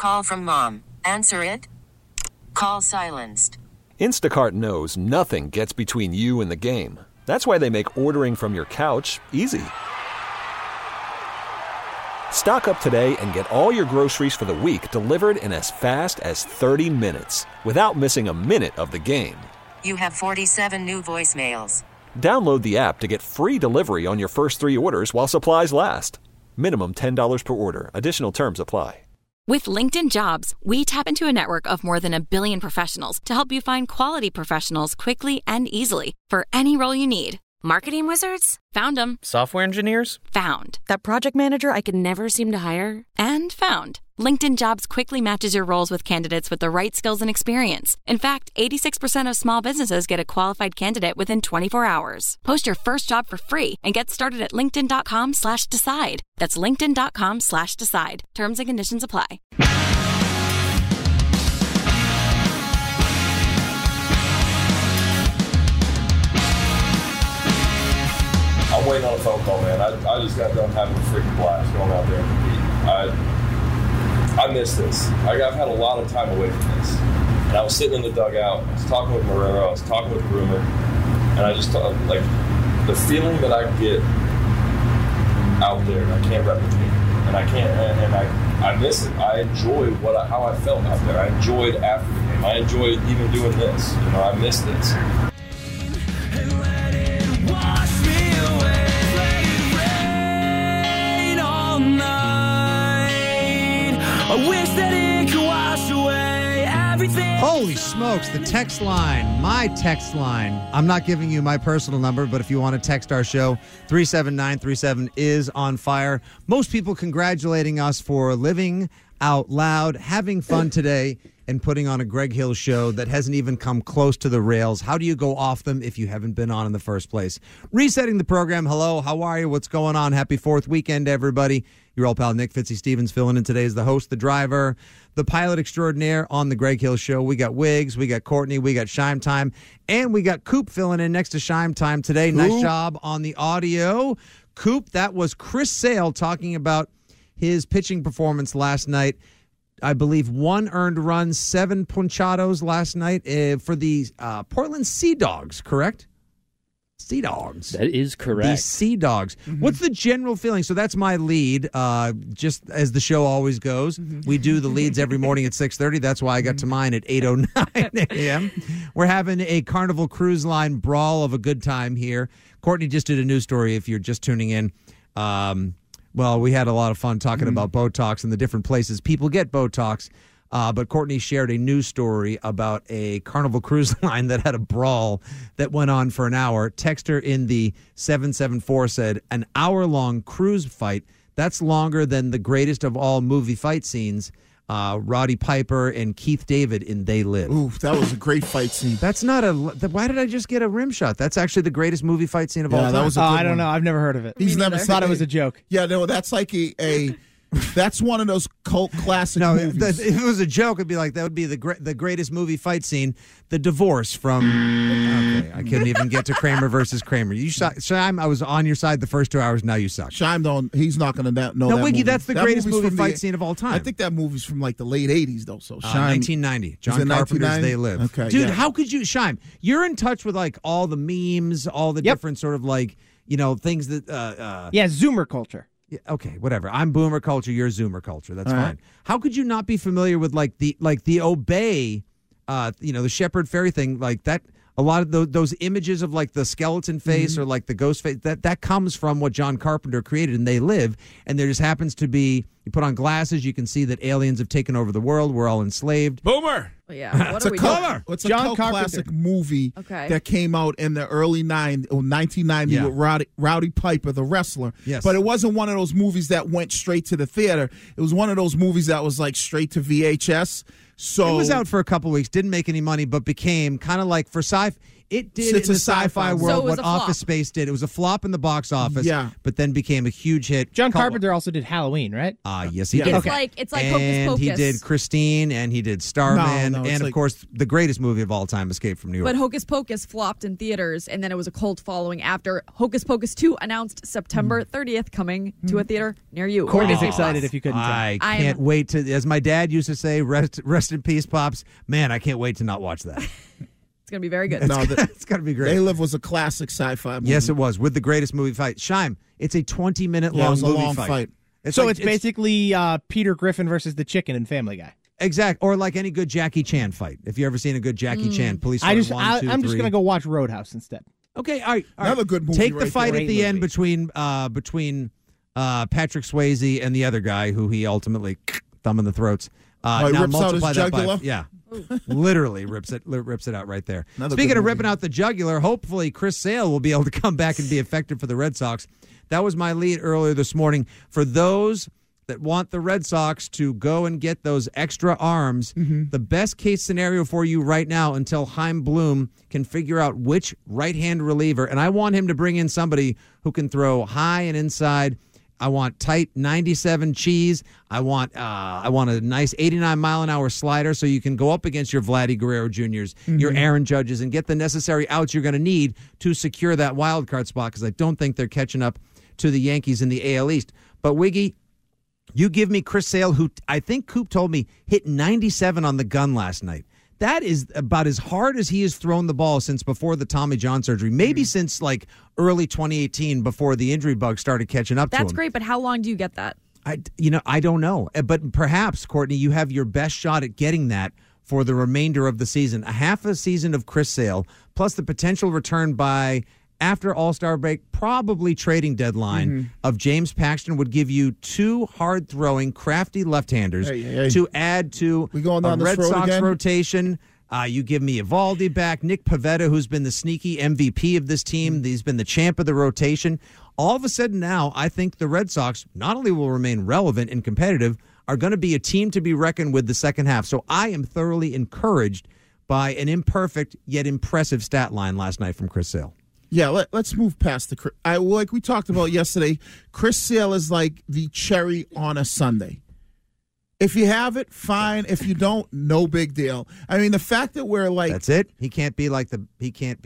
call from mom. Answer it. Call silenced. Instacart knows nothing gets between you and the game. That's why they make ordering from your couch easy. Stock up today and get all your groceries for the week delivered in as fast as 30 minutes without missing a minute of the game. You have 47 new voicemails. Download the app to get free delivery on your first 3 orders while supplies last. Minimum $10 per order. Additional terms apply. With LinkedIn Jobs, we tap into a network of more than 1 billion professionals to help you find quality professionals quickly and easily for any role you need. Marketing wizards? Found them. Software engineers? Found. That project manager I could never seem to hire? And found. LinkedIn Jobs quickly matches your roles with candidates with the right skills and experience. In fact, 86% of small businesses get a qualified candidate within 24 hours. Post your first job for free and get started at linkedin.com/decide. That's linkedin.com/decide. Terms and conditions apply. I'm waiting on a phone call, man. I just got done having a freaking blast going out there and compete. I miss this. I've had a lot of time away from this. And I was sitting in the dugout. I was talking with Marrero. I was talking with Groomer. And I just thought, like, the feeling that I get out there, I can't replicate. And I can't, and I miss it. I enjoy how I felt out there. I enjoyed after the game. I enjoyed even doing this. You know, I miss this. I wish that it could wash away everything. Holy smokes, the text line, my text line. I'm not giving you my personal number, but if you want to text our show, 37937 is on fire. Most people congratulating us for living out loud, having fun today, and putting on a Greg Hill show that hasn't even come close to the rails. How do you go off them if you haven't been on in the first place? Resetting the program. Hello, how are you? What's going on? Happy 4th weekend, everybody. Your old pal Nick Fitzy-Stevens filling in today as the host, the driver, the pilot extraordinaire on the Greg Hill Show. We got Wiggs, we got Courtney, we got Shime Time, and we got Coop filling in next to Shime Time today. Nice job on the audio. Coop, that was Chris Sale talking about his pitching performance last night. I believe 1 earned run, 7 punchados last night for the Portland Sea Dogs, correct? Sea Dogs. That is correct. The Sea Dogs. Mm-hmm. What's the general feeling? So that's my lead, just as the show always goes. Mm-hmm. We do the leads every morning at 6:30. That's why I got to mine at 8:09 a.m. We're having a Carnival Cruise Line brawl of a good time here. Courtney just did a news story if you're just tuning in. Well, we had a lot of fun talking about Botox and the different places people get Botox. But Courtney shared a news story about a Carnival Cruise Line that had a brawl that went on for an hour. Texter in the 774 said, an hour-long cruise fight. That's longer than the greatest of all movie fight scenes. Roddy Piper and Keith David in They Live. Ooh, that was a great fight scene. That's not why did I just get a rim shot? That's actually the greatest movie fight scene of all time. That was a good I don't know. I've never heard of it. He's never thought it was a joke. Yeah, no, that's like a that's one of those cult classic movies. If it was a joke, it'd be like that would be the greatest movie fight scene, The Divorce from. Okay, I couldn't even get to Kramer versus Kramer. You Shime, I was on your side the first 2 hours. Now you suck. Shime, he's not going to know. No, that Wiggy, movie. that's the greatest movie fight scene of all time. I think that movie's from like the late '80s, though. So Shime, 1990, John Carpenter's They Live. Okay, dude, yeah. how could you, Shime? You're in touch with like all the memes, all the different sort of like things that. Zoomer culture. Okay, whatever. I'm boomer culture. You're zoomer culture. That's all fine. right. How could you not be familiar with the Obey, the Shepherd Fairy thing like that? A lot of those images of like the skeleton face or like the ghost face that comes from what John Carpenter created in They Live, and there just happens to be. You put on glasses, you can see that aliens have taken over the world. We're all enslaved. Boomer. Yeah, It's a cult classic movie that came out in the early 1990 with Rowdy Piper, the wrestler. Yes. But it wasn't one of those movies that went straight to the theater. It was one of those movies that was like straight to VHS. So it was out for a couple weeks, didn't make any money, but became kind of like for sci-fi. It did It's in a the sci-fi sci-fi. world So it was what a flop. Office Space did. It was a flop in the box office, Yeah. but then became a huge hit. John Called- Carpenter also did Halloween, right? Yes, he Yeah. did. It's like and Hocus Pocus. he did Christine, and he did Starman, No, it's and of like- course the greatest movie of all time, Escape from New York. But Hocus Pocus flopped in theaters, and then it was a cult following after Hocus Pocus 2 announced September 30th coming to a theater near you. Courtney's Disney excited Plus. if you couldn't tell. I I can't am- wait to, as my dad used to say, rest in peace, Pops. Man, I can't wait to not watch that. It's going to be very good. No, It's going to be great. They Live was a classic sci-fi movie. Yes, it was, with the greatest movie fight. Shime, it's a 20-minute Yeah, it long was a movie long fight. fight. So like- it's basically Peter Griffin versus the chicken in Family Guy. exact, or like any good Jackie Chan fight. If you ever seen a good Jackie Chan, Police Story 1, 2, I'm just 3. going to go watch Roadhouse instead. Okay, all right. Another good movie Take the right fight there. at the Great end movie. between Patrick Swayze and the other guy who he ultimately thumb in the throats. he Now rips out multiply his that by jugular? yeah, literally rips it out right there. Another Speaking good of movie. ripping out the jugular, hopefully Chris Sale will be able to come back and be effective for the Red Sox. That was my lead earlier this morning. For those that want the Red Sox to go and get those extra arms, the best case scenario for you right now until Chaim Bloom can figure out which right-hand reliever, and I want him to bring in somebody who can throw high and inside. I want tight 97 cheese. I want a nice 89-mile-an-hour slider so you can go up against your Vladdy Guerrero Jr.'s, your Aaron Judges, and get the necessary outs you're going to need to secure that wild card spot, because I don't think they're catching up to the Yankees in the AL East. But, Wiggy, you give me Chris Sale, who I think Coop told me hit 97 on the gun last night. That is about as hard as he has thrown the ball since before the Tommy John surgery, maybe since like early 2018 before the injury bug started catching up to him. That's great, but how long do you get that? I don't know. But perhaps, Courtney, you have your best shot at getting that for the remainder of the season. A half a season of Chris Sale, plus the potential return by after All-Star break, probably trading deadline of James Paxton would give you two hard-throwing, crafty left-handers to add to We going a down this Red road Sox again? rotation. You give me Evaldi back, Nick Pivetta, who's been the sneaky MVP of this team. He's been the champ of the rotation. All of a sudden now, I think the Red Sox not only will remain relevant and competitive, are going to be a team to be reckoned with the second half. So I am thoroughly encouraged by an imperfect yet impressive stat line last night from Chris Sale. Yeah, let's move past the. Like we talked about yesterday, Chris Sale is like the cherry on a sundae. If you have it, fine. If you don't, no big deal. I mean, the fact that we're like that's it. He can't be like the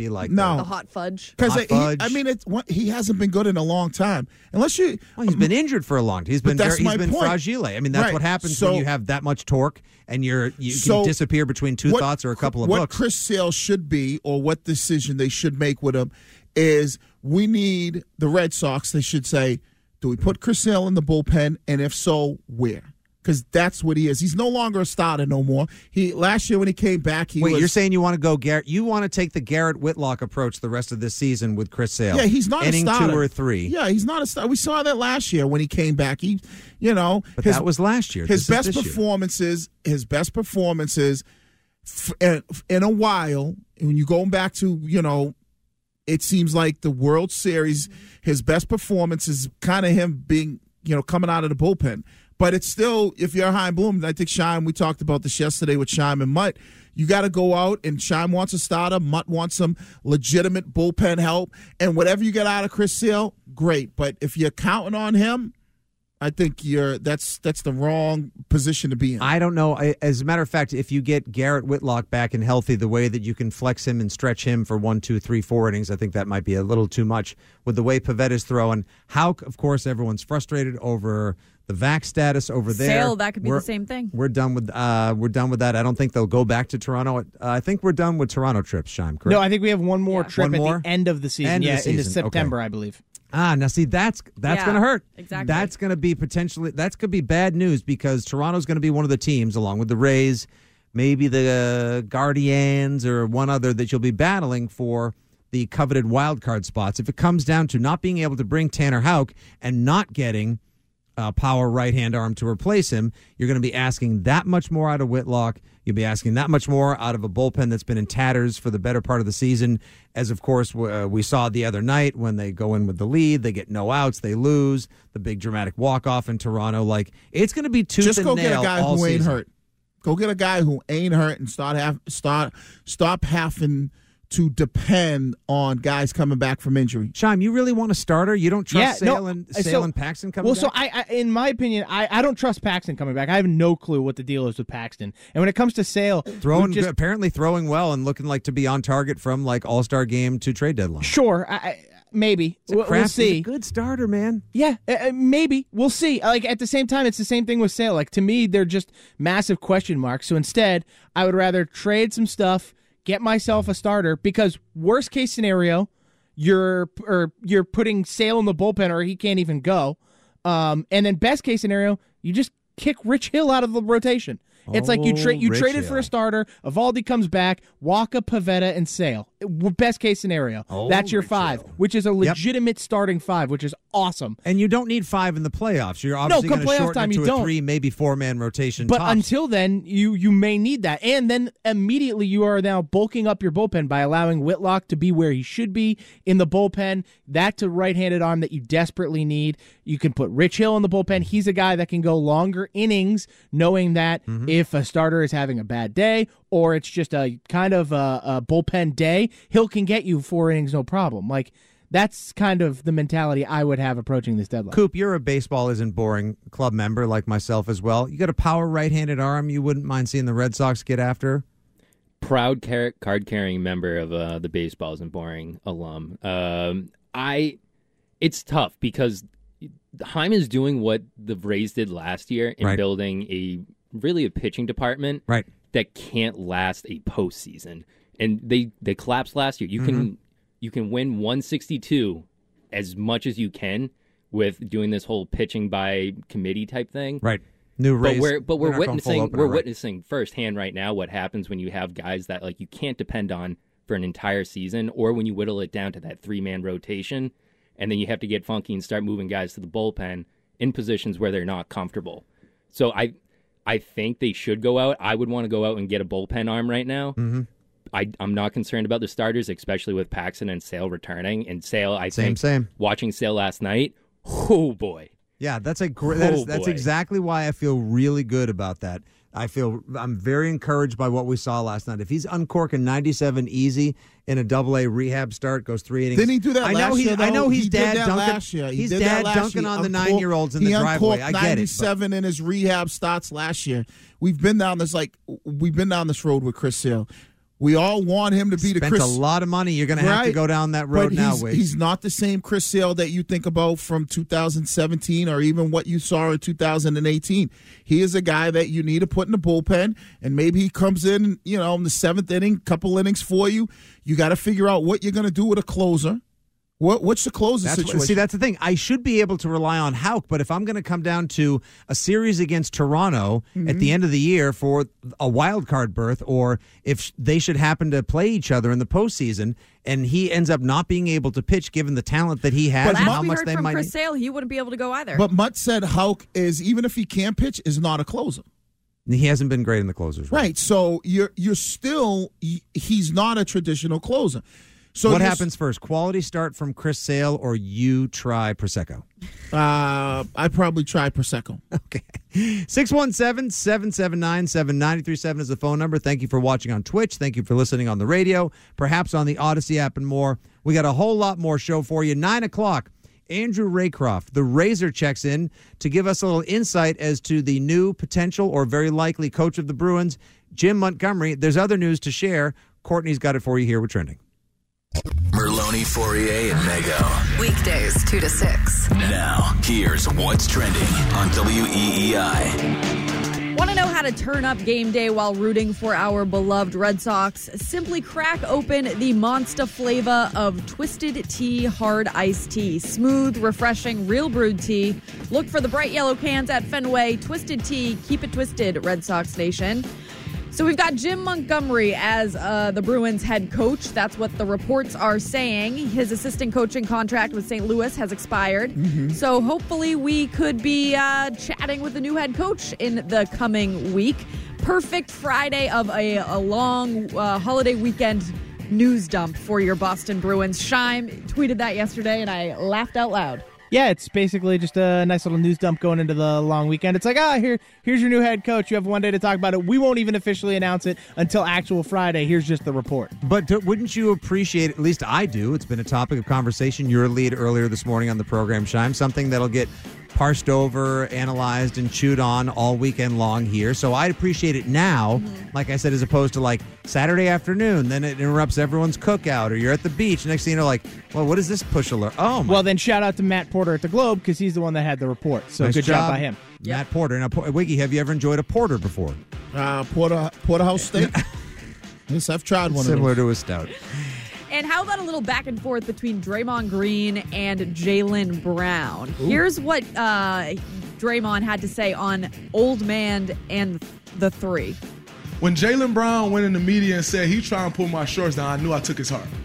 hot fudge. Because fudge. he hasn't been good in a long time. Unless you, Well, he's been injured for a long time. He's been that's my point. fragile. I mean, that's Right. what happens So- when you have that much torque and you So can disappear between two what- thoughts or a couple of what books. Chris Sale should be, or what decision they should make with him, is we need the Red Sox. They should say, do we put Chris Sale in the bullpen, and if so, where? Because that's what he is. He's no longer a starter no more. Last year when he came back, he was. You're saying you want to go Garrett? You want to take the Garrett Whitlock approach the rest of this season with Chris Sale? Yeah, he's not inning a starter. 2 or 3. Yeah, he's not a starter. We saw that last year when he came back. But that was last year. His This is best this year. performances in a while. When you go back to it seems like the World Series, his best performance is kind of him being coming out of the bullpen. But it's still, if you're Chaim Bloom, I think Chaim, we talked about this yesterday with Chaim and Mutt, you got to go out, and Chaim wants a starter, Mutt wants some legitimate bullpen help, and whatever you get out of Chris Sale, great. But if you're counting on him, I think that's the wrong position to be in. I don't know. As a matter of fact, if you get Garrett Whitlock back and healthy, the way that you can flex him and stretch him for 1, 2, 3, 4 innings, I think that might be a little too much with the way Pavetta's throwing. How, of course, everyone's frustrated over the vax status over there. Sale, that could be the same thing. We're done with that. I don't think they'll go back to Toronto. I think we're done with Toronto trips, Shime, correct? No, I think we have one more trip One more? at the end of the season. End of the into season, September, okay. I believe. Now see, that's going to hurt. Exactly. That's going to be that's going to be bad news, because Toronto's going to be one of the teams, along with the Rays, maybe the Guardians or one other, that you'll be battling for the coveted wild card spots. If it comes down to not being able to bring Tanner Houck and not getting power right-hand arm to replace him, you're going to be asking that much more out of Whitlock. You'll be asking that much more out of a bullpen that's been in tatters for the better part of the season, as, of course, we saw the other night when they go in with the lead, they get no outs, they lose, the big dramatic walk-off in Toronto. Like, it's going to be tooth Just and go nail get a guy all who ain't season. hurt. Go get a guy who ain't hurt and stop having to depend on guys coming back from injury. Shime, you really want a starter? You don't trust Sale and Paxton coming back? Well, so I in my opinion, I don't trust Paxton coming back. I have no clue what the deal is with Paxton. And when it comes to Sale, apparently throwing well and looking like to be on target from like All-Star game to trade deadline. Sure, maybe. We'll see. Is a good starter, man. Yeah, maybe. We'll see. Like, at the same time, it's the same thing with Sale. Like, to me, they're just massive question marks. So instead, I would rather trade some stuff, get myself a starter, because worst case scenario, you're putting Sale in the bullpen or he can't even go. And then best case scenario, you just kick Rich Hill out of the rotation. It's like you traded for a starter. Evaldi comes back. Waka, Pivetta, and Sale. Best case scenario. That's your five, which is a legitimate starting five, which is awesome. And you don't need five in the playoffs. You're obviously going to shorten it to a 3, maybe 4-man rotation. But tops. until then, you may need that. And then immediately you are now bulking up your bullpen by allowing Whitlock to be where he should be in the bullpen. That's a right-handed arm that you desperately need. You can put Rich Hill in the bullpen. He's a guy that can go longer innings, knowing that if a starter is having a bad day or it's just a kind of a bullpen day, Hill can get you 4 innings, no problem. Like, that's kind of the mentality I would have approaching this deadline. Coop, you're a Baseball Isn't Boring club member like myself as well. You got a power right-handed arm you wouldn't mind seeing the Red Sox get after? Proud card-carrying member of the Baseball Isn't Boring alum. It's tough because Heim is doing what the Rays did last year in building a pitching department that can't last a postseason. And they collapsed last year. You can win 162 as much as you can with doing this whole pitching by committee type thing. Right. New Rays. But we're witnessing firsthand right now what happens when you have guys that like you can't depend on for an entire season, or when you whittle it down to that 3-man rotation, and then you have to get funky and start moving guys to the bullpen in positions where they're not comfortable. So I think they should go out. I would want to go out and get a bullpen arm right now. I'm not concerned about the starters, especially with Paxton and Sale returning. And Sale, I think, watching Sale last night, oh boy. Yeah, that's exactly why I feel really good about that. I'm very encouraged by what we saw last night. If he's uncorking 97 easy in a Double-A rehab start, goes 3 innings. Didn't he do that last year? I know he's dad dunking. Last year. He's dad dunking on the 9-year-olds in the driveway. I get it. He uncorked 97 in his rehab starts last year. We've been down this road with Chris Sale. We all want him to be the Chris. Spent a lot of money. You're going to have to go down that road now, Wade. He's not the same Chris Sale that you think about from 2017 or even what you saw in 2018. He is a guy that you need to put in the bullpen, and maybe he comes in, in the 7th inning, couple innings for you. You got to figure out what you're going to do with a closer. What's the closer situation? See, that's the thing. I should be able to rely on Houck, but if I'm going to come down to a series against Toronto at the end of the year for a wild card berth, or if they should happen to play each other in the postseason, and he ends up not being able to pitch given the talent that he has, but and how much they might. Chris Sale, he wouldn't be able to go either. But Mutt said Houck is, even if he can pitch, is not a closer. He hasn't been great in the closers. Right. So you're still, he's not a traditional closer. So what happens first? Quality start from Chris Sale, or you try Prosecco? I'd probably try Prosecco. Okay. 617-779-7937 is the phone number. Thank you for watching on Twitch. Thank you for listening on the radio, perhaps on the Odyssey app and more. We got a whole lot more show for you. 9 o'clock, Andrew Raycroft, the Razor, checks in to give us a little insight as to the new potential or very likely coach of the Bruins, Jim Montgomery. There's other news to share. Courtney's got it for you here with Trending. Merlone, Fourier, and Mego. Weekdays 2 to 6. Now, here's what's trending on WEEI. Want to know how to turn up game day while rooting for our beloved Red Sox? Simply crack open the Monster flavor of Twisted Tea Hard Iced Tea. Smooth, refreshing, real brewed tea. Look for the bright yellow cans at Fenway. Twisted Tea, keep it twisted, Red Sox Nation. So we've got Jim Montgomery as the Bruins head coach. That's what the reports are saying. His assistant coaching contract with St. Louis has expired. So hopefully we could be chatting with the new head coach in the coming week. Perfect Friday of a long holiday weekend news dump for your Boston Bruins. Shime tweeted that yesterday, and I laughed out loud. Yeah, it's basically just a nice little news dump going into the long weekend. It's like, here's your new head coach. You have one day to talk about it. We won't even officially announce it until actual Friday. Here's just the report. But wouldn't you appreciate, at least I do, it's been a topic of conversation, your lead earlier this morning on the program, Shime, something that'll get parsed over, analyzed, and chewed on all weekend long here. So I'd appreciate it now, like I said, as opposed to like Saturday afternoon. Then it interrupts everyone's cookout, or you're at the beach. Next thing you know, like, well, what is this push alert? Oh, my. Well, then shout out to Matt Porter at the Globe because he's the one that had the report. So nice good job by him. Matt Porter. Now, Wiggy, have you ever enjoyed a porter before? Porterhouse steak? Yes, I've tried one Similar of those. to a stout. And how about a little back and forth between Draymond Green and Jaylen Brown? Ooh. Here's what Draymond had to say on Old Man and the Three. When Jaylen Brown went in the media and said he trying to pull my shorts down, I knew I took his heart.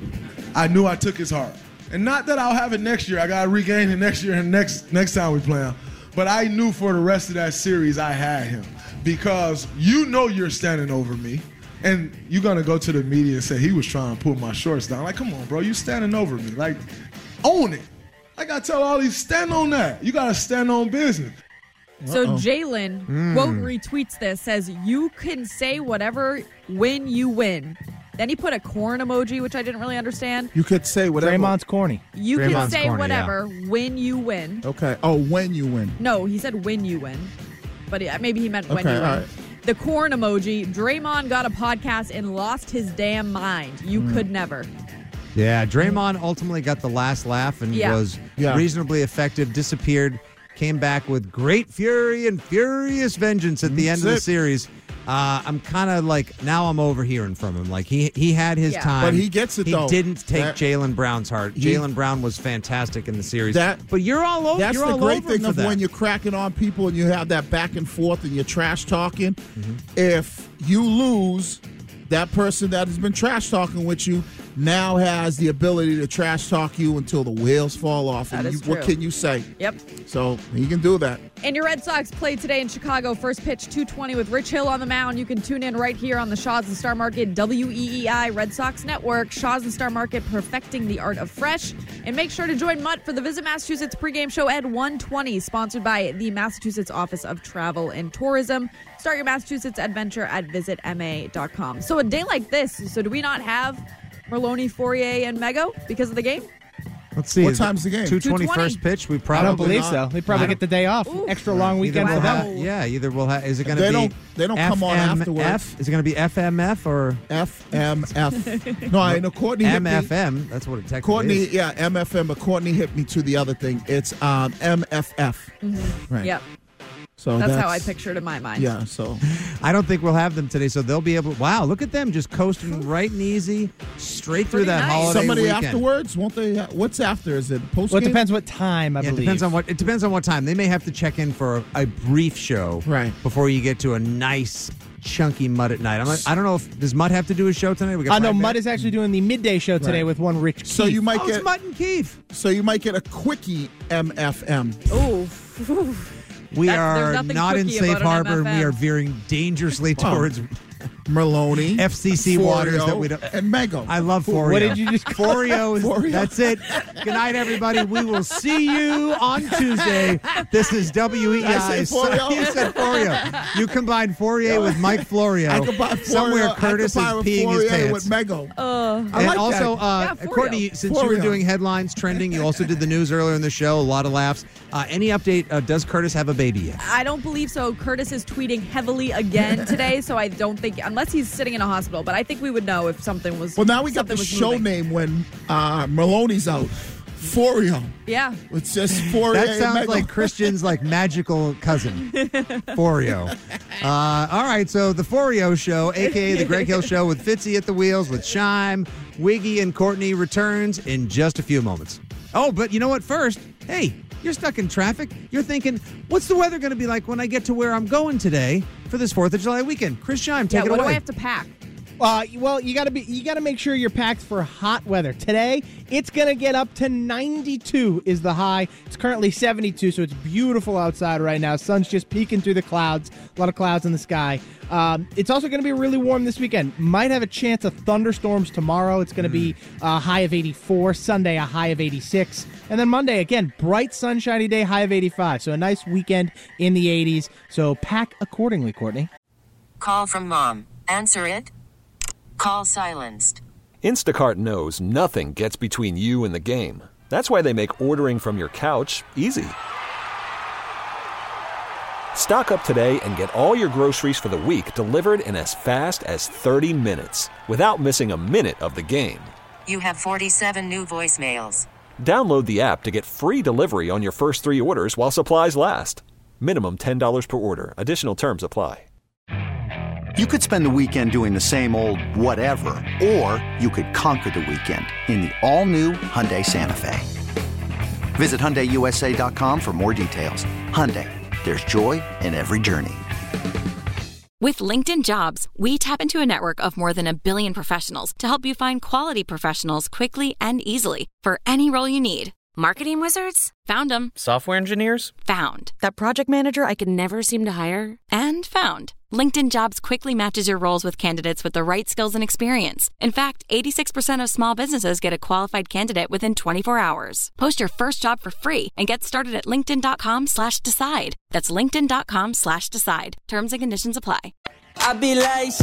And not that I'll have it next year. I got to regain it next year and next time we play him. But I knew for the rest of that series I had him because you know you're standing over me. And you're going to go to the media and say he was trying to pull my shorts down. Like, come on, bro. You standing over me. Like, own it. I got to tell all these, stand on that. You got to stand on business. So Jaylen, quote, retweets this, says, you can say whatever when you win. Then he put a corn emoji, which I didn't really understand. You could say whatever. Draymond's corny. You Draymond's can say corny, whatever when you win. Okay. Oh, when you win. No, he said when you win. But maybe he meant when you win. Right. The corn emoji, Draymond got a podcast and lost his damn mind. You could never. Yeah, Draymond ultimately got the last laugh and was reasonably effective, disappeared, came back with great fury and furious vengeance at the end of the series. I'm kind of like, now I'm overhearing from him. Like, he had his time. But he gets it, though. He didn't take Jaylen Brown's heart. Jaylen Brown was fantastic in the series. But you're all over. That's the great thing of that. when you're cracking on people and you have that back and forth and you're trash talking. If you lose, that person that has been trash talking with you now has the ability to trash talk you until the wheels fall off. That is true. What can you say? Yep. So he can do that. And your Red Sox played today in Chicago. First pitch, 2:20 with Rich Hill on the mound. You can tune in right here on the Shaw's and Star Market WEEI Red Sox Network. Shaw's and Star Market, perfecting the art of fresh. And make sure to join Mutt for the Visit Massachusetts pregame show at 1:20, sponsored by the Massachusetts Office of Travel and Tourism. Start your Massachusetts adventure at visitma.com. So a day like this, so do we not have Merlone, Fourier, and Mego because of the game? Let's see. What time's the game? 2:20 first pitch. We probably I don't believe so. They probably get the day off. Ooh. Extra long weekend for them. Either we'll have. Is it going to be? They don't come on afterwards. Is it going to be FMF or FMF? No, I know Courtney hit MFM? me. That's what it technically Courtney, is. yeah, MFM. But Courtney hit me to the other thing. It's MFF. Right. Yep. So that's how I pictured in my mind. Yeah, so I don't think we'll have them today, so they'll be able. Wow, look at them just coasting right and easy, straight through that holiday Somebody weekend. Afterwards, won't they? What's after? Is it post? Well, it depends what time. I believe. It depends on what time. They may have to check in for a brief show, right, before you get to a nice chunky Mutt at night. I don't know if does Mutt have to do a show tonight. I know Mutt is actually doing the midday show today with one Rich. So Keefe. you might get it's Mutt and Keefe. So you might get a quickie MFM. Oh. We are not in safe harbor. We are veering dangerously towards Merlone, FCC Forio, waters that we don't. And Mego. I love Forio. What did you just? Forio. That's it. Good night, everybody. We will see you on Tuesday. This is WEI. I say Forio? You said Forio. You combined Fourier with Mike Florio. I combine Forio. Somewhere Curtis is peeing his pants. With Mego. And like also, that. Courtney, since you were doing headlines trending, you also did the news earlier in the show. A lot of laughs. Any update? Does Curtis have a baby yet? I don't believe so. Curtis is tweeting heavily again today, so I don't think, unless he's sitting in a hospital, but I think we would know if something was. Well, now we got the show name when Merlone's out. Forio. Yeah. It's just Forio. That sounds like Christian's magical cousin, Forio. All right, so the Forio Show, a.k.a. the Greg Hill Show with Fitzy at the wheels, with Shime, Wiggy, and Courtney returns in just a few moments. Oh, but you know what? First, hey, you're stuck in traffic. You're thinking, what's the weather going to be like when I get to where I'm going today for this 4th of July weekend? Chris Shime, take it away. What do I have to pack? Well, you got to make sure you're packed for hot weather. Today, it's going to get up to 92 is the high. It's currently 72, so it's beautiful outside right now. Sun's just peeking through the clouds. A lot of clouds in the sky. It's also going to be really warm this weekend. Might have a chance of thunderstorms tomorrow. It's going to be a high of 84. Sunday, a high of 86. And then Monday, again, bright, sunshiny day, high of 85. So a nice weekend in the 80s. So pack accordingly, Courtney. Call from mom. Answer it. Call silenced. Instacart knows nothing gets between you and the game. That's why they make ordering from your couch easy. Stock up today and get all your groceries for the week delivered in as fast as 30 minutes without missing a minute of the game. You have 47 new voicemails. Download the app to get free delivery on your first 3 orders while supplies last. Minimum $10 per order. Additional terms apply. You could spend the weekend doing the same old whatever, or you could conquer the weekend in the all-new Hyundai Santa Fe. Visit HyundaiUSA.com for more details. Hyundai, there's joy in every journey. With LinkedIn Jobs, we tap into a network of more than 1 billion professionals to help you find quality professionals quickly and easily for any role you need. Marketing wizards? Found them. Software engineers? Found. That project manager I could never seem to hire? And found. LinkedIn Jobs quickly matches your roles with candidates with the right skills and experience. In fact, 86% of small businesses get a qualified candidate within 24 hours. Post your first job for free and get started at linkedin.com/decide. That's linkedin.com/decide. Terms and conditions apply. I be like,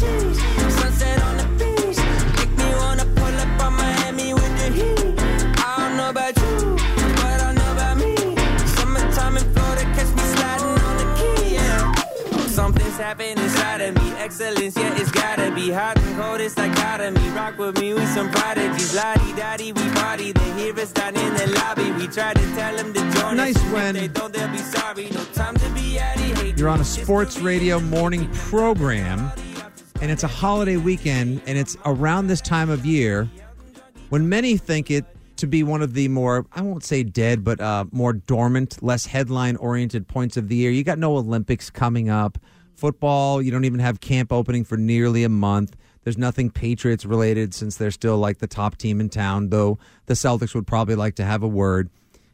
sunset on the beach. Make me wanna pull up on Miami with the heat. I don't know about you, but I know about me. Summertime in Florida, catch me sliding on the key, yeah. Something's happening inside of me. Excellence, yeah, it's gotta be hot and cold, it's dichotomy. Rock with me with some prodigies. Lottie-dottie, we party. They hear us down in the lobby. We try to tell them to join Nice us. when If they don't, they'll be sorry. No time to be addy. you're on a sports radio morning program, and it's a holiday weekend, and it's around this time of year when many think it to be one of the more, I won't say dead, but more dormant, less headline-oriented points of the year. You got no Olympics coming up. Football, you don't even have camp opening for nearly a month. There's nothing Patriots-related since they're still like the top team in town, though the Celtics would probably like to have a word.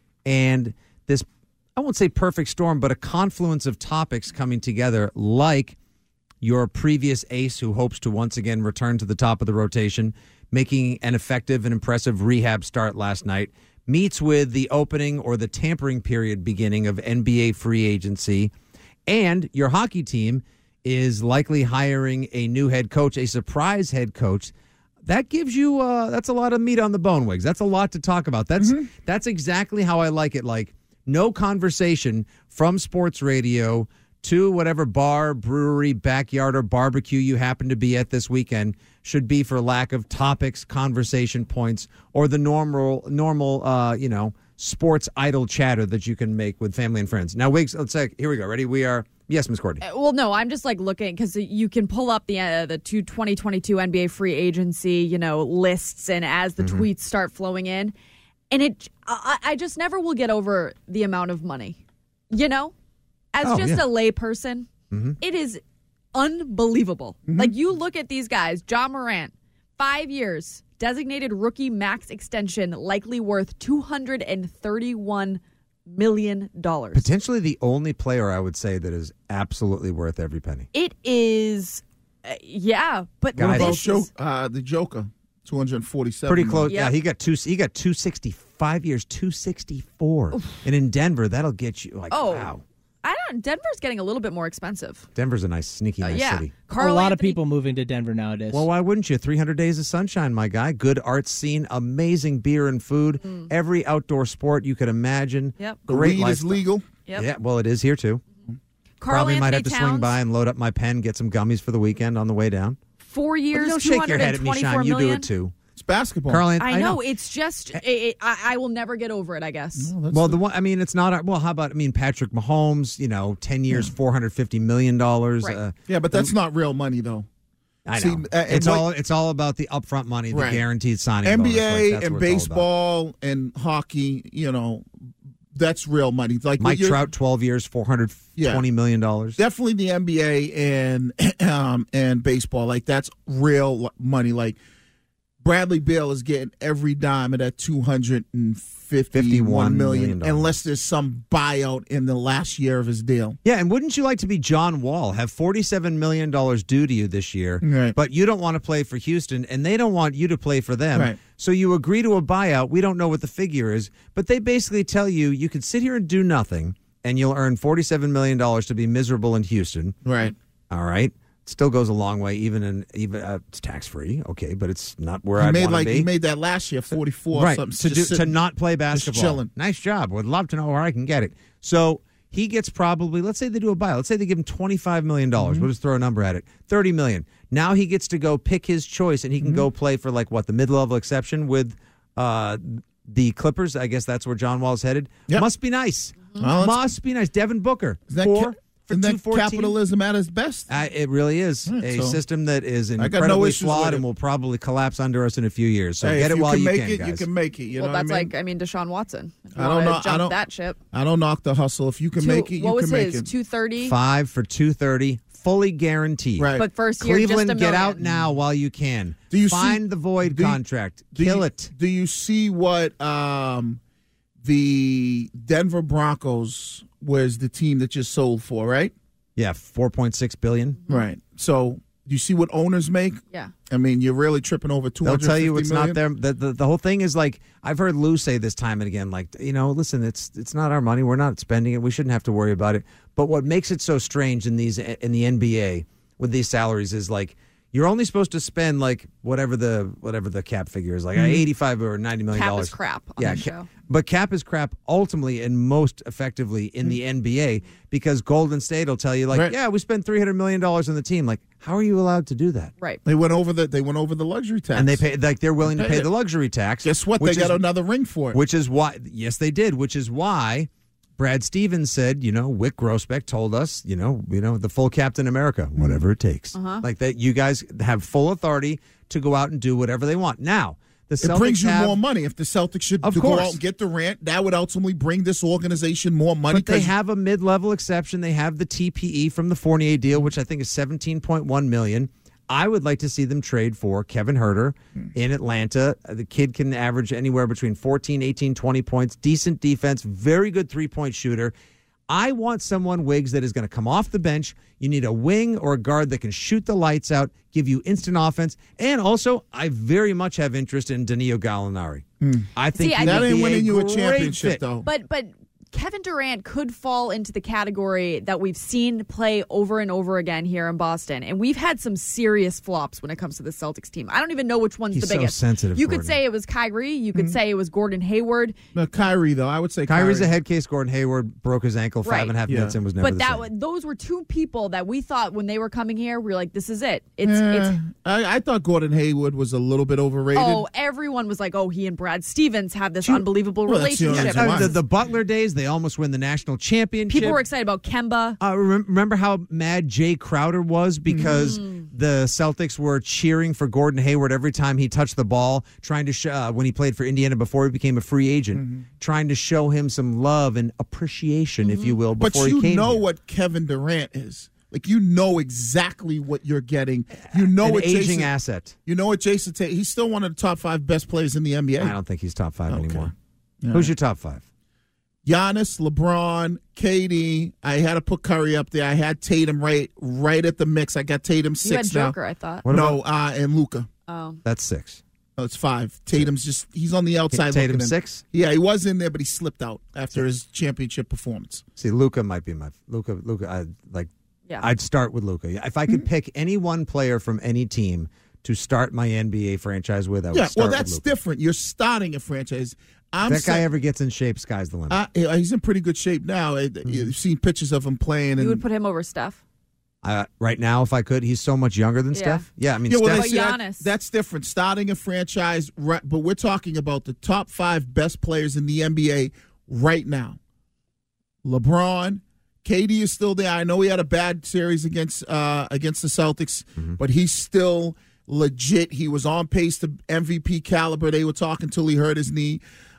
And this, I won't say perfect storm, but a confluence of topics coming together, like your previous ace who hopes to once again return to the top of the rotation, making an effective and impressive rehab start last night, meets with the opening or the tampering period beginning of NBA free agency, and your hockey team is likely hiring a new head coach, a surprise head coach. That gives you, that's a lot of meat on the bone, Wiggs. That's a lot to talk about. That's exactly how I like it. Like, no conversation from sports radio to whatever bar, brewery, backyard, or barbecue you happen to be at this weekend should be for lack of topics, conversation points, or the normal, sports idle chatter that you can make with family and friends. Now, Wiggs, let's say, here we go. Ready? We are, yes, Ms. Courtney. Well, no, I'm just like looking because you can pull up the 2022 NBA free agency, lists, and as the tweets start flowing in, and I just never will get over the amount of money, as a lay person, it is unbelievable. Like, you look at these guys, Ja Morant, 5 years, designated rookie max extension, likely worth $231 million. Potentially the only player I would say that is absolutely worth every penny. It is, but what about the Joker? 247. Pretty close. Yep. Yeah, he got 265 years, 264. Oof. And in Denver, that'll get you wow. Denver's getting a little bit more expensive. Denver's a nice, sneaky, nice city. A lot of people moving to Denver nowadays. Well, why wouldn't you? 300 days of sunshine, my guy. Good art scene, amazing beer and food, every outdoor sport you could imagine. Yep. Great weed is legal. Yep. Yeah, well, it is here too. Probably might have to swing by and load up my pen, get some gummies for the weekend on the way down. 4 years, don't shake your head at me, Sean. You do it too. It's basketball. I know. It's just, I will never get over it, I guess. No, it's not, how about, Patrick Mahomes, 10 years, $450 million. Right. Yeah, but that's not real money, though. I know. It's all about the upfront money, the guaranteed signing NBA bonus. and baseball and hockey, that's real money. Like Mike Trout, 12 years, $420 million. Definitely the NBA and baseball. Like, that's real money. Like, Bradley Beal is getting every dime of that $251 million, unless there's some buyout in the last year of his deal. Yeah, and wouldn't you like to be John Wall, have $47 million due to you this year, right, but you don't want to play for Houston, and they don't want you to play for them. Right. So you agree to a buyout. We don't know what the figure is, but they basically tell you can sit here and do nothing, and you'll earn $47 million to be miserable in Houston. Right. All right. Still goes a long way, even it's tax free, okay, but it's not where I'd want to be. He made that last year, 44, right? Something, to not play basketball. Just chilling. Nice job. Would love to know where I can get it. So he gets probably, let's say they do a buyout. Let's say they give him $25 million. We'll just throw a number at it. $30 million. Now he gets to go pick his choice, and he can go play for the mid-level exception with the Clippers. I guess that's where John Wall's headed. Yep. Must be nice. Well, must be nice. Devin Booker. Isn't that capitalism at its best? It really is. A system that is incredibly flawed and will probably collapse under us in a few years. So get it while you can, guys. You can make it. You know that's what I mean? Deshaun Watson. I don't know. Jump that ship. I don't knock the hustle. If you can make it, you can make it. What was his? 230? 5 for 230, fully guaranteed. Right. But first year, Cleveland, just $1 get million. out now while you can. Do you find the void contract? Kill it. Do you see what the Denver Broncos was the team that just sold for? Right. Yeah, $4.6 billion. Right. So, do you see what owners make? Yeah. I mean, you're really tripping over $250 They'll tell you it's million. not there. The whole thing is I've heard Lou say this time and again, listen, it's not our money. We're not spending it. We shouldn't have to worry about it. But what makes it so strange in the NBA with these salaries is you're only supposed to spend whatever the cap figure is, $85 or $90 million. Cap is crap on the show. But cap is crap ultimately and most effectively in the NBA because Golden State will tell you yeah, we spent $300 million on the team. How are you allowed to do that? Right. They went over the luxury tax, and they pay they're willing to pay the luxury tax. Guess what? They got another ring for it. Which is why, yes, they did. Which is why Brad Stevens said, Wick Grossbeck told us, the full Captain America, whatever it takes. That you guys have full authority to go out and do whatever they want. Now, the Celtics it brings you more money. If the Celtics should go out and get Durant, that would ultimately bring this organization more money. But they have a mid-level exception. They have the TPE from the Fournier deal, which I think is $17.1 million. I would like to see them trade for Kevin Huerter in Atlanta. The kid can average anywhere between 14, 18, 20 points. Decent defense, very good three-point shooter. I want someone, Wiggs, that is going to come off the bench. You need a wing or a guard that can shoot the lights out, give you instant offense. And also, I very much have interest in Danilo Gallinari. I think that ain't winning you a great championship, fit. though. But Kevin Durant could fall into the category that we've seen play over and over again here in Boston. And we've had some serious flops when it comes to the Celtics team. I don't even know which one's the biggest. So sensitive. You could say it was Kyrie. You could say it was Gordon Hayward. No, Kyrie, though. I would say Kyrie's Kyrie. a head case. Gordon Hayward broke his ankle 5.5 minutes and was never But the same. those were two people that we thought when they were coming here, we were like, this is it. I thought Gordon Hayward was a little bit overrated. Oh, everyone was like, he and Brad Stevens have this unbelievable relationship. The Butler days, they almost win the national championship. People were excited about Kemba. Remember how mad Jay Crowder was because the Celtics were cheering for Gordon Hayward every time he touched the ball, trying to when he played for Indiana before he became a free agent, trying to show him some love and appreciation, if you will, before he came But you know here. what Kevin Durant is. You know exactly what you're getting. You know an aging asset. You know what Jason Tatum. He's still one of the top 5 best players in the NBA. I don't think he's top 5 anymore. Who's your top 5? Giannis, LeBron, KD. I had to put Curry up there. I had Tatum right at the mix. I got Tatum 6 you had now. Joker, I thought. And Luka. Oh, that's 6. No, it's 5. Tatum's he's on the outside. Tatum looking 6? Yeah, he was in there, but he slipped out after his championship performance. See, Luka might be my Luka. I'd start with Luka. If I could pick any one player from any team to start my NBA franchise with, I would start with Luka. Different. You're starting a franchise. If that guy ever gets in shape, sky's the limit. He's in pretty good shape now. You've seen pictures of him playing. You would put him over Steph? Right now, if I could, he's so much younger than Steph. Yeah, I mean, Giannis. That's different. Starting a franchise, but we're talking about the top 5 best players in the NBA right now. LeBron, KD is still there. I know he had a bad series against the Celtics, but he's still legit. He was on pace to MVP caliber. They were talking till he hurt his knee.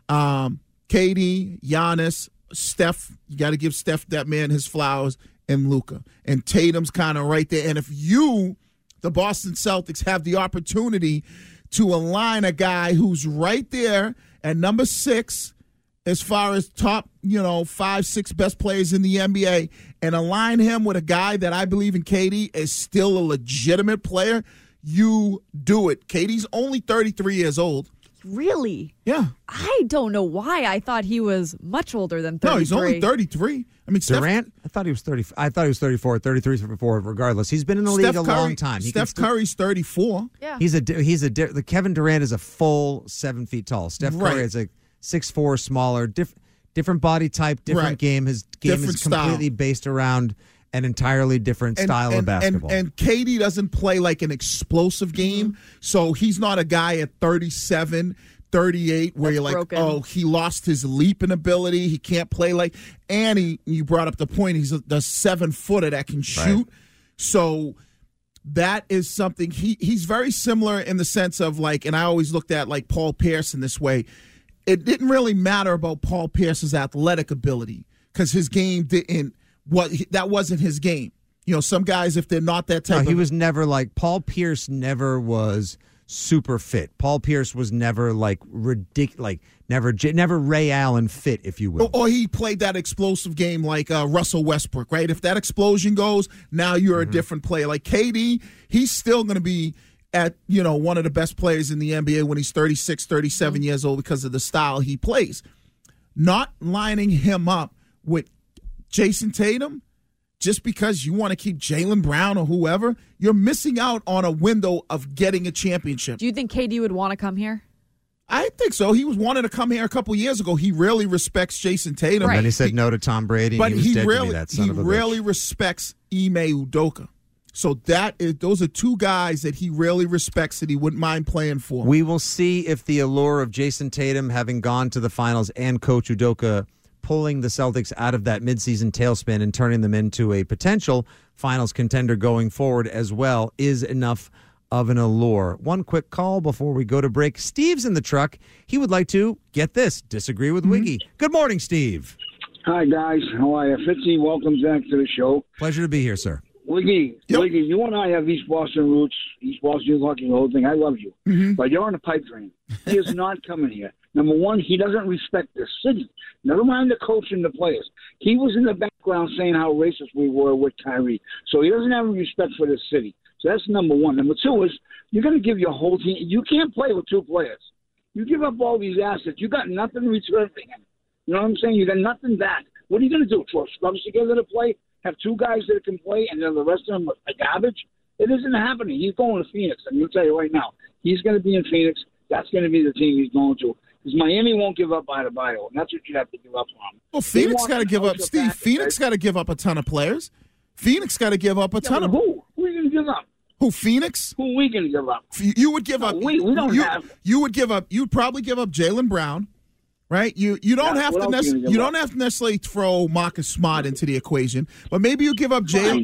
KD, Giannis, Steph. You got to give Steph, that man, his flowers. And Luka. And Tatum's kind of right there. And if you, the Boston Celtics, have the opportunity to align a guy who's right there at number 6 as far as top, 5, 6 best players in the NBA, and align him with a guy that I believe in KD is still a legitimate player, you do it. KD's only 33 years old. Really? Yeah. I don't know why I thought he was much older than 33. No, he's only 33. I mean, Durant? I thought he was 30. I thought he was 34, 33, 34. Regardless, he's been in the league a long time. Steph Curry's 34. Yeah. The Kevin Durant is a full 7 feet tall. Steph Curry is like 6'4", smaller, different body type, different game. His game different is completely based around an entirely different style of basketball. And KD doesn't play like an explosive game, so he's not a guy at 37, 38 where you're like, broken. oh, he lost his leaping ability. He can't play like. And you brought up the point, he's the 7-footer that can shoot. Right. So that is something he's very similar in the sense of like, and I always looked at like Paul Pierce in this way. It didn't really matter about Paul Pierce's athletic ability because his game that wasn't his game. Some guys, if they're not that type he was never like, Paul Pierce never was super fit. Paul Pierce was never like ridiculous, like never Ray Allen fit, if you will. Or he played that explosive game like Russell Westbrook, right? If that explosion goes, now you're a different player. Like KD, he's still going to be at, one of the best players in the NBA when he's 36, 37 years old because of the style he plays. Not lining him up with Jason Tatum just because you want to keep Jaylen Brown or whoever, you're missing out on a window of getting a championship. Do you think KD would want to come here? I think so. He was wanting to come here a couple years ago. He really respects Jason Tatum. Right. And then he said no to Tom Brady. But and he really respects Ime Udoka. So those are two guys that he really respects that he wouldn't mind playing for. We will see if the allure of Jason Tatum having gone to the finals and Coach Udoka pulling the Celtics out of that midseason tailspin and turning them into a potential finals contender going forward as well is enough of an allure. One quick call before we go to break. Steve's in the truck. He would like to, get this, disagree with Wiggy. Good morning, Steve. Hi, guys. How are you? Fitzy, welcome back to the show. Pleasure to be here, sir. Wiggy, you and I have East Boston roots. East Boston, you're lucky, the whole thing. I love you. Mm-hmm. But you're on a pipe dream. He is not coming here. Number one, he doesn't respect the city. Never mind the coach and the players. He was in the background saying how racist we were with Kyrie. So he doesn't have any respect for the city. So that's number one. Number two is you're going to give your whole team. You can't play with two players. You give up all these assets. You got nothing in return for him. You know what I'm saying? You got nothing back. What are you going to do? Throw scrubs together to play? Have two guys that can play and then the rest of them are garbage? It isn't happening. He's going to Phoenix. I'm going to tell you right now. He's going to be in Phoenix. That's going to be the team he's going to. Because Miami won't give up Adebayo, and that's what you have to give up on. Well, Phoenix got to give up, Steve. Phoenix got to give up a ton of players. Phoenix got to give up a ton of. Who? Who are you going to give up? Who? Phoenix? Who are we going to give up? You would give up. We don't have. You would give up. You'd probably give up Jaylen Brown, right? You don't have to necessarily throw Marcus Smart into the equation, but maybe you give up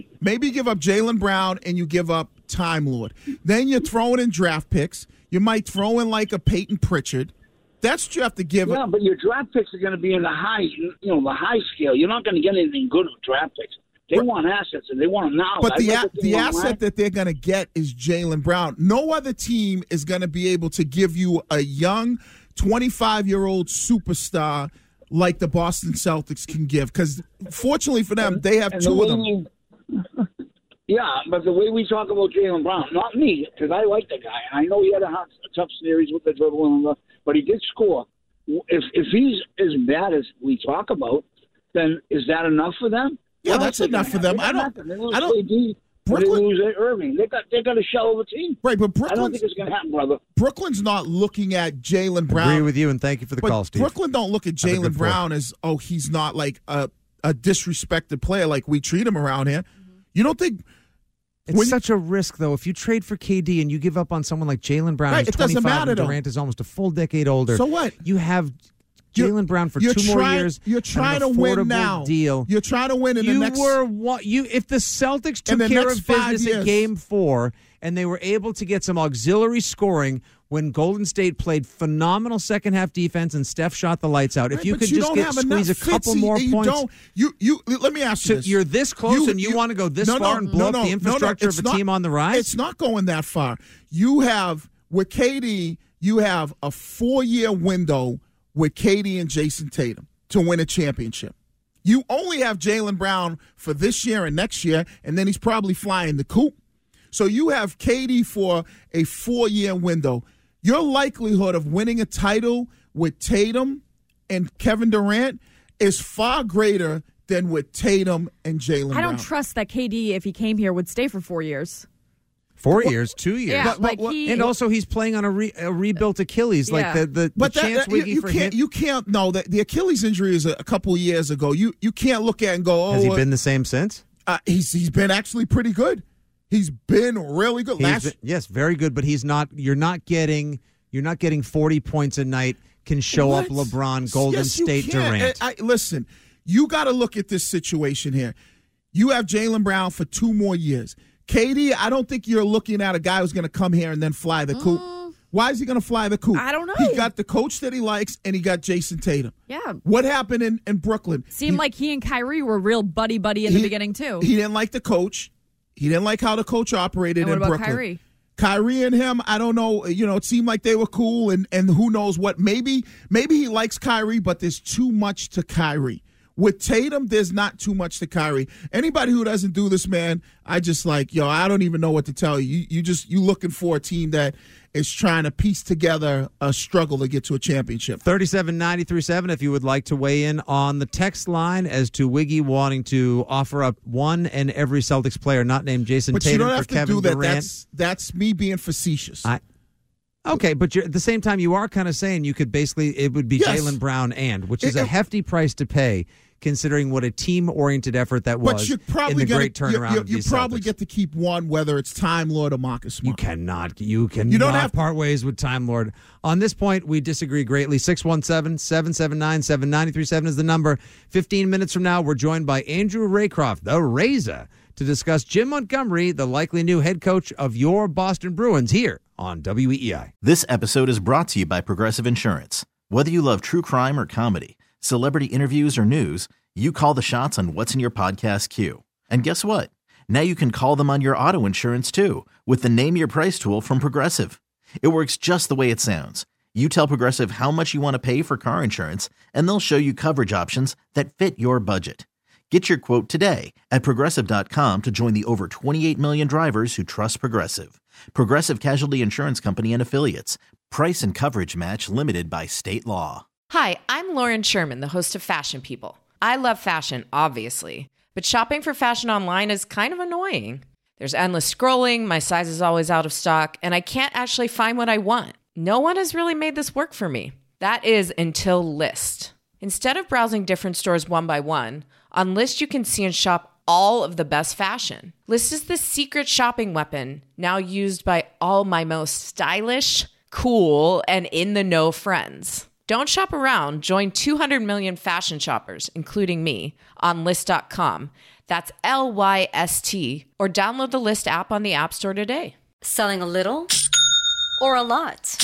Jaylen Brown and you give up Time Lord. Then you're throwing in draft picks. You might throw in like a Peyton Pritchard. That's what you have to give up. Yeah, but your draft picks are going to be in the high scale. You're not going to get anything good with draft picks. They want assets, and they want them now. But the asset that they're going to get is Jaylen Brown. No other team is going to be able to give you a young 25-year-old superstar like the Boston Celtics can give. Because fortunately for them, they have two of them. Yeah, but the way we talk about Jaylen Brown, not me, because I like the guy. I know he had a tough series with the dribble, but he did score. If he's as bad as we talk about, then is that enough for them? Yeah, that's enough for them. I don't. They lose Irving. They got a shell of a team. Right, but I don't think it's going to happen, brother. Brooklyn's not looking at Jaylen Brown. Agree with you, and thank you for the call, Steve. Brooklyn don't look at Jaylen Brown as, he's not like a disrespected player like we treat him around here. You don't think... It's such a risk, though. If you trade for KD and you give up on someone like Jaylen Brown, who's 25, and Durant is almost a full decade older. So what? You have Jaylen Brown for 2 more years. You're trying to win now. Deal. You're trying to win in the next. If the Celtics took care of business in Game 4 and they were able to get some auxiliary scoring when Golden State played phenomenal second half defense and Steph shot the lights out. If you could just squeeze a couple more points. Let me ask you this. You're this close and you want to go this far and blow up the infrastructure of a team on the rise? It's not going that far. You have with KD, you have a 4-year window with KD and Jason Tatum to win a championship. You only have Jaylen Brown for this year and next year, and then he's probably flying the coop. So you have KD for a 4-year window. Your likelihood of winning a title with Tatum and Kevin Durant is far greater than with Tatum and Jaylen Brown. I don't trust that KD, if he came here, would stay for 4 years. 4 years, 2 years. Yeah, and also he's playing on a rebuilt Achilles. Yeah. Like the chance Wiggy for him. You can't know that the Achilles injury is a couple of years ago. You can't look at it and go, oh. Has he been the same since? He's been actually pretty good. He's been really good. Yes, very good, but he's not. You're not getting 40 points a night. Can show up LeBron, Golden State, Durant. Listen, you got to look at this situation here. You have Jaylen Brown for 2 more years. KD, I don't think you're looking at a guy who's going to come here and then fly the coop. Why is he going to fly the coop? I don't know. He got the coach that he likes, and he got Jason Tatum. Yeah. What happened in Brooklyn? Seemed like he and Kyrie were real buddy-buddy in the beginning, too. He didn't like the coach. He didn't like how the coach operated in Brooklyn. Kyrie? Kyrie and him, I don't know. It seemed like they were cool, and who knows what. Maybe he likes Kyrie, but there's too much to Kyrie. With Tatum, there's not too much to Kyrie. Anybody who doesn't do this, man, I just I don't even know what to tell you. You looking for a team that is trying to piece together a struggle to get to a championship. 37-93-7 if you would like to weigh in on the text line as to Wiggy wanting to offer up one and every Celtics player not named Jason but Tatum you don't have for Kevin to do that. Durant. That's me being facetious. Okay, but at the same time, you are kind of saying you could it would be Jaylen Brown which is a hefty price to pay considering what a team-oriented effort that was in the great turnaround of these You probably Celtics. get to keep one, whether it's Time Lord or Marcus Smart. You cannot part ways with Time Lord. On this point, we disagree greatly. 617-779-7937 is the number. 15 minutes from now, we're joined by Andrew Raycroft, the Razor, to discuss Jim Montgomery, the likely new head coach of your Boston Bruins, here on WEEI. This episode is brought to you by Progressive Insurance. Whether you love true crime or comedy, celebrity interviews or news, you call the shots on what's in your podcast queue. And guess what? Now you can call them on your auto insurance too with the Name Your Price tool from Progressive. It works just the way it sounds. You tell Progressive how much you want to pay for car insurance, and they'll show you coverage options that fit your budget. Get your quote today at Progressive.com to join the over 28 million drivers who trust Progressive. Progressive Casualty Insurance Company and Affiliates. Price and coverage match limited by state law. Hi, I'm Lauren Sherman, the host of Fashion People. I love fashion, obviously, but shopping for fashion online is kind of annoying. There's endless scrolling, my size is always out of stock, and I can't actually find what I want. No one has really made this work for me. That is until Lyst. Instead of browsing different stores one by one, on Lyst you can see and shop all of the best fashion. Lyst is the secret shopping weapon now used by all my most stylish, cool, and in-the-know friends. Don't shop around. Join 200 million fashion shoppers, including me, on Lyst.com. That's LYST. Or download the Lyst app on the App Store today. Selling a little or a lot?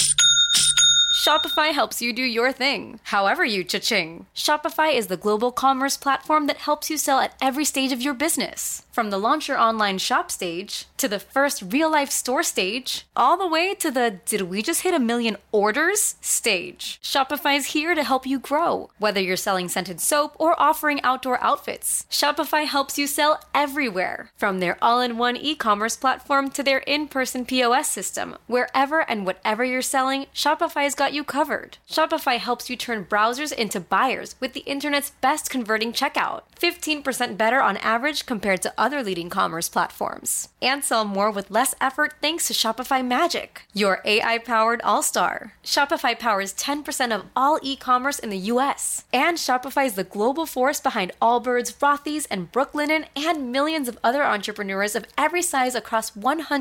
Shopify helps you do your thing, however you cha-ching. Shopify is the global commerce platform that helps you sell at every stage of your business. From the launch your online shop stage, to the first real-life store stage, all the way to the did we just hit 1 million orders stage. Shopify's here to help you grow. Whether you're selling scented soap or offering outdoor outfits, Shopify helps you sell everywhere. From their all-in-one e-commerce platform to their in-person POS system, wherever and whatever you're selling, Shopify's got you covered. Shopify helps you turn browsers into buyers with the internet's best converting checkout. 15% better on average compared to other leading commerce platforms. And sell more with less effort thanks to Shopify Magic, your AI-powered all-star. Shopify powers 10% of all e-commerce in the U.S. And Shopify is the global force behind Allbirds, Rothy's, and Brooklinen, and millions of other entrepreneurs of every size across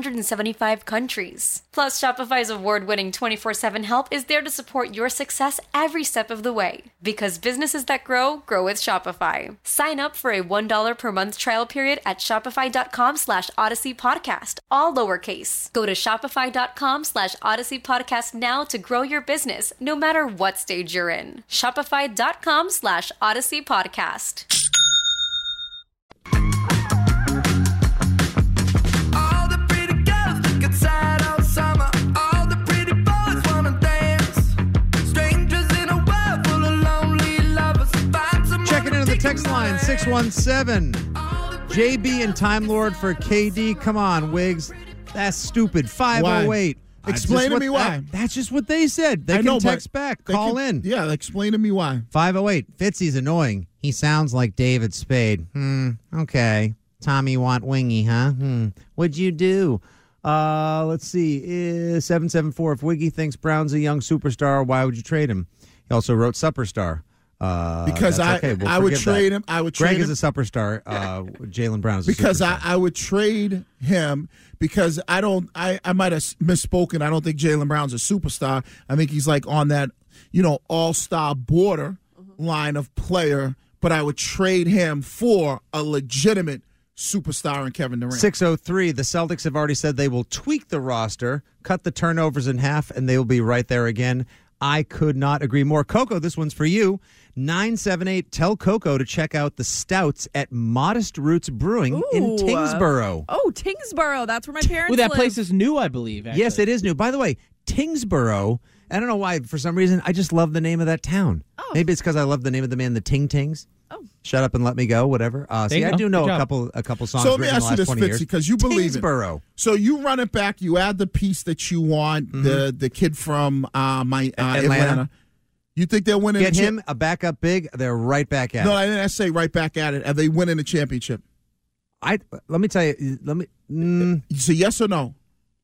175 countries. Plus, Shopify's award-winning 24/7 help is there to support your success every step of the way. Because businesses that grow, grow with Shopify. Sign up for a $1 per month trial period at shopify.com/Odyssey Podcast, all lowercase. Go to shopify.com/Odyssey Podcast now to grow your business, no matter what stage you're in. Shopify.com/Odyssey Podcast. All the pretty girls look inside all summer. All the pretty 617. JB and Time Lord for KD. Come on, Wiggs. That's stupid. 508. Explain to me why. That's just what they said. They can text back. Call in. Yeah, explain to me why. 508. Fitzy's annoying. He sounds like David Spade. Okay. Tommy want wingy, huh? What'd you do? Let's see. 774. If Wiggy thinks Brown's a young superstar, why would you trade him? He also wrote Superstar. Because I would trade him. I would trade Greg him. is a superstar. Jaylen Brown is a because superstar. I would trade him because I might have misspoken. I don't think Jaylen Brown's a superstar. I think he's like on that, all-star border line of player, but I would trade him for a legitimate superstar in Kevin Durant. 603, the Celtics have already said they will tweak the roster, cut the turnovers in half, and they will be right there again. I could not agree more. Coco, this one's for you. 978, tell Coco to check out the stouts at Modest Roots Brewing in Tingsboro. Oh, Tingsboro. That's where my parents that live. place is new, I believe. Actually. Yes, it is new. By the way, Tingsboro, I don't know why, for some reason, I just love the name of that town. Oh. Maybe it's because I love the name of the man, the Ting Tings. Oh. Shut Up and Let Me Go, whatever. See, I do know a couple songs So let me written in the ask you last this, 20 years. Fitzy, because you believe Tingsboro. it. So you run it back. You add the piece that you want, the kid from Atlanta. You think they're winning? Get him a backup big. They're right back at it. No, I didn't say right back at it. Are they winning the championship? Let me tell you. So yes or no?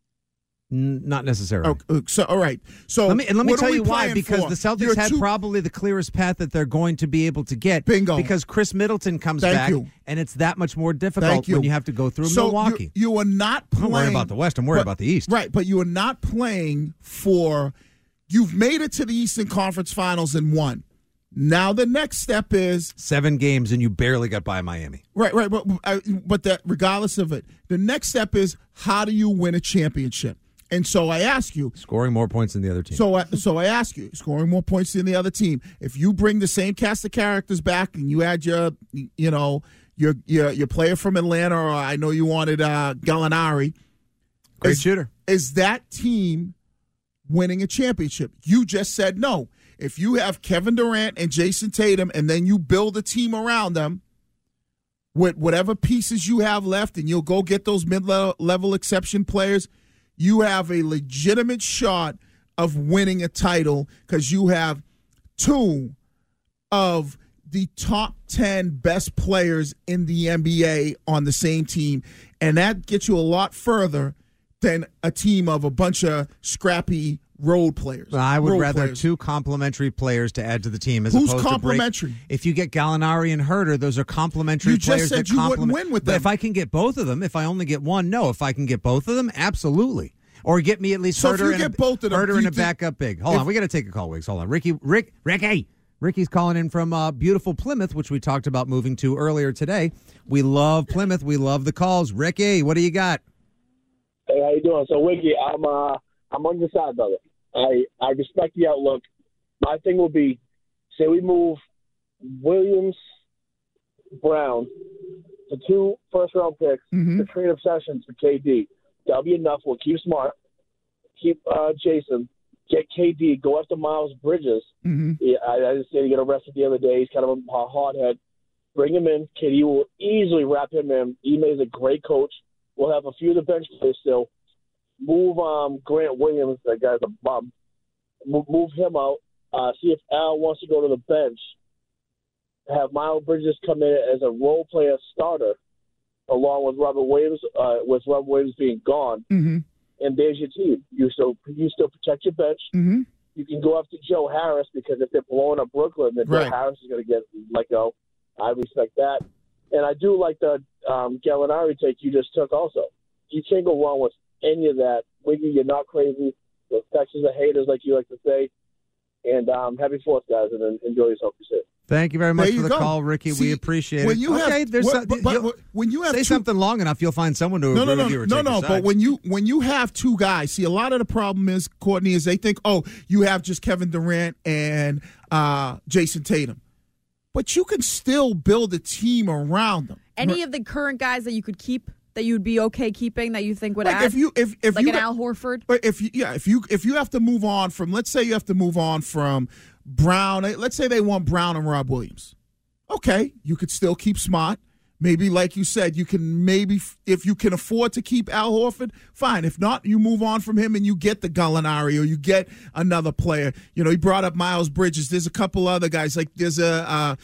Not necessarily. So all right. So let me what tell are we you why. playing Because for? the Celtics You're had too- probably the clearest path that they're going to be able to get. Bingo. Because Chris Middleton comes Thank back, you. and it's that much more difficult Thank you. when you have to go through So Milwaukee. You are not playing. I'm not worried about the West. I'm worried about the East. Right, but you are not playing for. You've made it to the Eastern Conference Finals and won. Now the next step is 7 games, and you barely got by Miami. right. But that regardless of it, the next step is how do you win a championship? And so I ask you, Scoring more points than the other team. So I ask you, scoring more points than the other team. If you bring the same cast of characters back and you add your player from Atlanta, or I know you wanted Gallinari, Great shooter. Is that team winning a championship? You just said no. If you have Kevin Durant and Jason Tatum, and then you build a team around them with whatever pieces you have left, and you'll go get those mid-level exception players, you have a legitimate shot of winning a title because you have 2 of the top 10 best players in the NBA on the same team, and that gets you a lot further than a team of a bunch of scrappy road players. Well, I would Role rather players. 2 complementary players to add to the team as Who's opposed complimentary? to if you get Gallinari and Herter, those are complementary You just players said that you wouldn't complement. win with But them. if I can get both of them, if I only get one, no. If I can get both of them, absolutely. Or get me at least So if Herter you and get both of them, Herter do and you a think- backup big. Hold on, we got to take a call, Wiggs. Hold on, Ricky's calling in from beautiful Plymouth, which we talked about moving to earlier today. We love Plymouth. We love the calls. Ricky, what do you got? Hey, how you doing? So, Wiggy, I'm on your side, brother. I respect the outlook. My thing will be, say we move Williams, Brown, the 2 first-round picks, the trade of Sessions for KD. That'll be enough. We'll keep Smart, keep Jason, get KD, go after Miles Bridges. Yeah, I just said he got arrested the other day. He's kind of a hardhead. Bring him in. KD will easily wrap him in. Ime is a great coach. We'll have a few of the bench players still. Move Grant Williams, that guy's a bum. Move him out. See if Al wants to go to the bench. Have Miles Bridges come in as a role player starter, along with Robert Williams. With Robert Williams being gone, and there's your team. You still protect your bench. You can go after Joe Harris because if they're blowing up Brooklyn, then Right. Joe Harris is going to get let go. I respect that, and I do like the Gallinari take you just took. Also, you can't go wrong with any of that. Wiggy, you're not crazy. The Texans are haters, like you like to say. And happy 4th, guys, and enjoy yourself. Thank you very much There for you the go. call, Ricky. See, we appreciate when it. you okay, have- there's what- but when you have say 2 something long enough, you'll find someone to agree with you or take your But side. when you have 2 guys, see, a lot of the problem is, Courtney, is they think, oh, you have just Kevin Durant and Jason Tatum, but you can still build a team around them. Any of the current guys that you could keep that you'd be okay keeping that you think would Like add? if you like you an Al Horford? But if you have to move on from, let's say you have to move on from Brown. Let's say they want Brown and Rob Williams. okay, you could still keep Smart. Maybe, like you said, you can if you can afford to keep Al Horford, fine. If not, you move on from him and you get the Gallinari or you get another player. You know, he brought up Miles Bridges. There's a couple other guys. Like there's why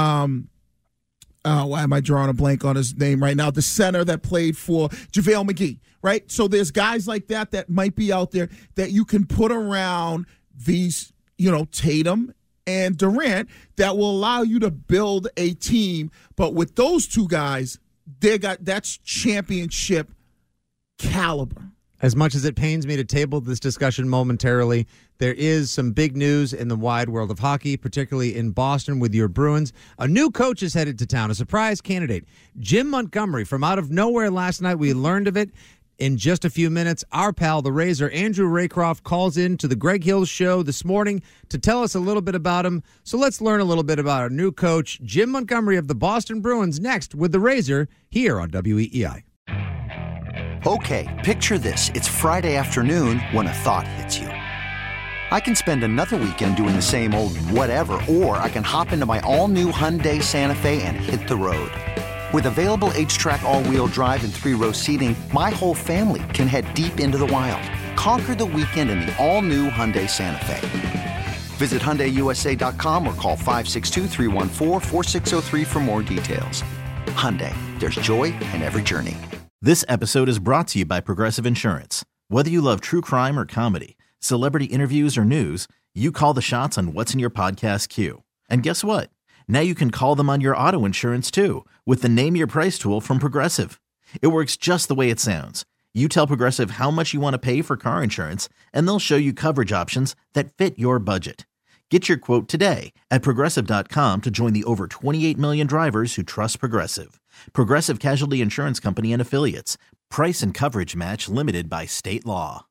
am I drawing a blank on his name right now? The center that played for JaVale McGee, right? So there's guys like that might be out there that you can put around these, Tatum and Durant that will allow you to build a team. But with those two guys, that's championship caliber. As much as it pains me to table this discussion momentarily, there is some big news in the wide world of hockey, particularly in Boston with your Bruins. A new coach is headed to town, a surprise candidate. Jim Montgomery, from out of nowhere last night, we learned of it. In just a few minutes, our pal, the Razor, Andrew Raycroft, calls in to the Greg Hill Show this morning to tell us a little bit about him. So let's learn a little bit about our new coach, Jim Montgomery of the Boston Bruins, next with the Razor here on WEEI. Okay, picture this. It's Friday afternoon when a thought hits you. I can spend another weekend doing the same old whatever, or I can hop into my all-new Hyundai Santa Fe and hit the road. With available H-Track all-wheel drive and 3-row seating, my whole family can head deep into the wild. Conquer the weekend in the all-new Hyundai Santa Fe. Visit HyundaiUSA.com or call 562-314-4603 for more details. Hyundai, there's joy in every journey. This episode is brought to you by Progressive Insurance. Whether you love true crime or comedy, celebrity interviews or news, you call the shots on what's in your podcast queue. And guess what? Now you can call them on your auto insurance too with the Name Your Price tool from Progressive. It works just the way it sounds. You tell Progressive how much you want to pay for car insurance, and they'll show you coverage options that fit your budget. Get your quote today at Progressive.com to join the over 28 million drivers who trust Progressive. Progressive Casualty Insurance Company and Affiliates. Price and coverage match limited by state law.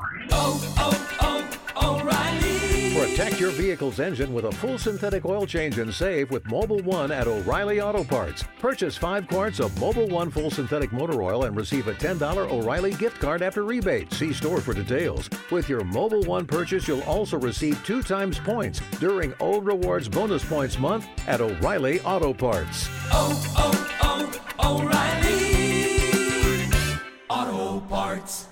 Protect your vehicle's engine with a full synthetic oil change and save with Mobil 1 at O'Reilly Auto Parts. Purchase 5 quarts of Mobil 1 full synthetic motor oil and receive a $10 O'Reilly gift card after rebate. See store for details. With your Mobil 1 purchase, you'll also receive 2 times points during Old Rewards Bonus Points Month at O'Reilly Auto Parts. O'Reilly Auto Parts.